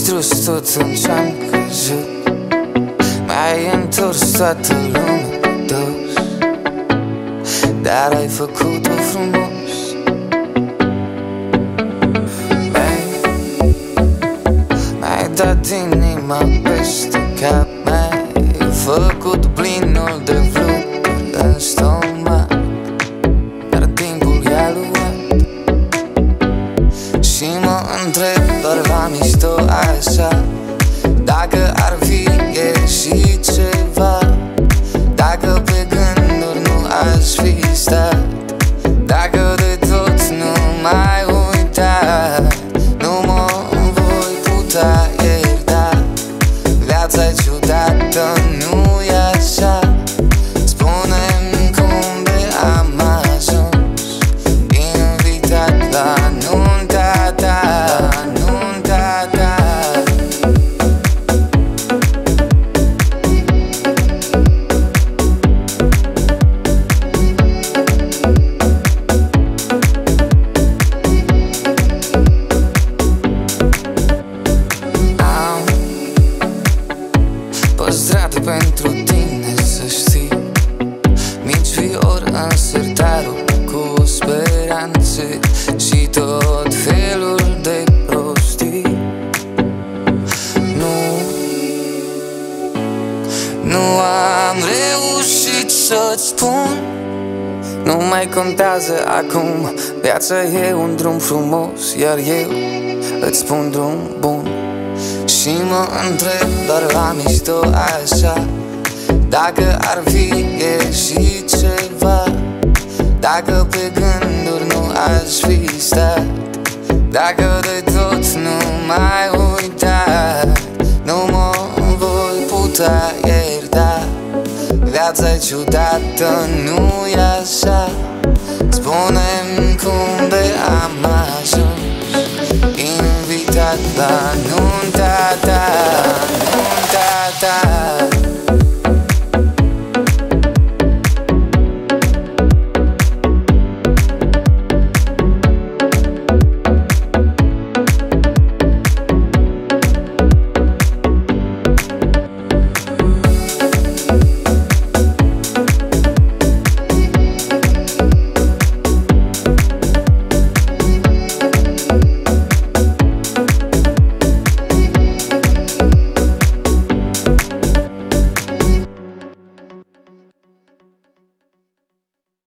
distrus tot în ce-am crezut. Mi-ai întors toată lumea dos, dar ai făcut-o frumos. Mi-ai dat inima peste cap, mi-ai făcut plinul de fluturi în stomac, dar timpul i-a luat. Și mă întreb doar la mișto așa, dacă ar fi ieșit ceva, dacă pe gânduri nu aș fi stat, dacă de tot nu mai uita, nu mă voi putea ierta. Viața-i ciudată, nu-i așa? Spune-mi cum de am ajuns invitat la nunta ta, la nunta ta. Păstrate pentru tine, să știi, mici fiori în sertarul cu speranțe și tot felul de prostii. Nu am reușit să-ți spun, nu mai contează acum, viața e un drum frumos, iar eu îți spun drum bun. Și mă întreb doar la mișto așa, dacă ar fi ieșit ceva, dacă pe gânduri nu aș fi stat, dacă de tot nu mai uita, nu mă voi putea ierta. Viața-i ciudată, nu-i așa? Spune-mi cum de am ajuns